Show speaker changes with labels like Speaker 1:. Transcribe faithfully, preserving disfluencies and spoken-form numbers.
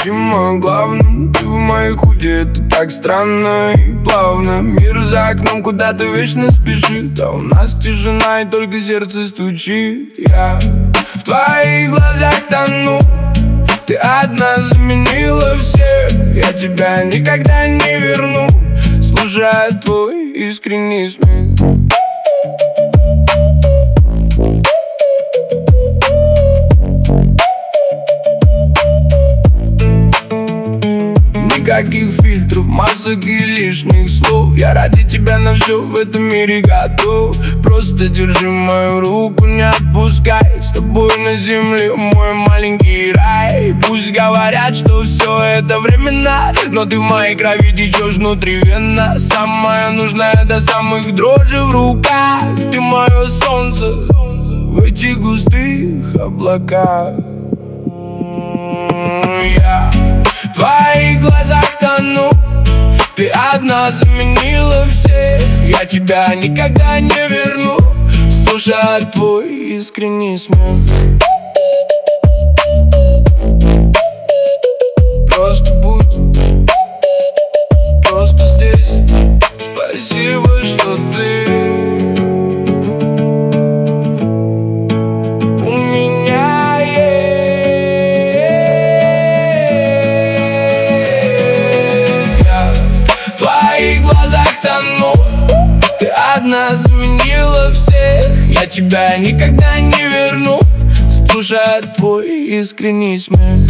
Speaker 1: недостижимо главным. Ты в моей худи, это так странно и плавно. Мир за окном куда-то вечно спешит, а у нас тишина и только сердце стучит. Я в твоих глазах тону, ты одна заменила всех. Я тебя никогда не верну, слушая твой искренний смех. Никаких фильтров, масок и лишних слов. Я ради тебя на все в этом мире готов. Просто держи мою руку, не отпускай. С тобой на земле мой маленький рай. Пусть говорят, что все это временно, но ты в моей крови течешь внутривенно. Самая нужная до самых дрожи в руках. Ты мое солнце в этих густых облаках. Я в твоих глазах тону, ты одна заменила всех. Я тебя никогда не верну, слушая твой искренний смех. Просто будь, просто здесь. Спасибо, что ты у меня есть. Я в твоих глазах тону, ты одна заменила всех. Я тебя никогда не верну, слушая твой искренний смех.